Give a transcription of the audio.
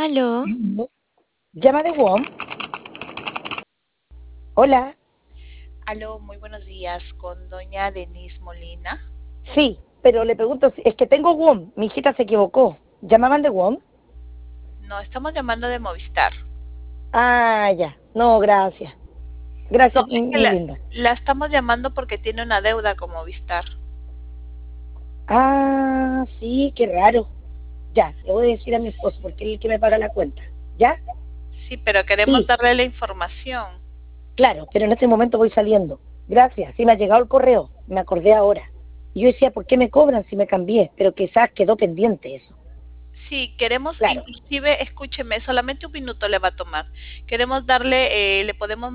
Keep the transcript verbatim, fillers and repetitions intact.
Aló, Ujú. Llama de WOM. Hola. Aló, muy buenos días con doña Denise Molina. Sí, pero le pregunto, si- es que tengo WOM. Mi hijita se equivocó. ¿Llamaban de WOM? No, estamos llamando de Movistar. Ah, ya. No, gracias. No, Gracias, es mi, que mi la, linda. la estamos llamando porque tiene una deuda con Movistar. Ah, sí, qué raro. Ya, le voy a decir a mi esposo porque él es el que me paga la cuenta. ¿Ya? Sí, pero queremos Sí, darle la información. claro, pero en este momento voy saliendo. Gracias. Sí, me ha llegado el correo. Me acordé ahora. Y yo decía, ¿por qué me cobran si me cambié? Pero quizás quedó pendiente eso. Sí, queremos, Claro. inclusive, escúcheme, solamente un minuto le va a tomar. Queremos darle, eh, le podemos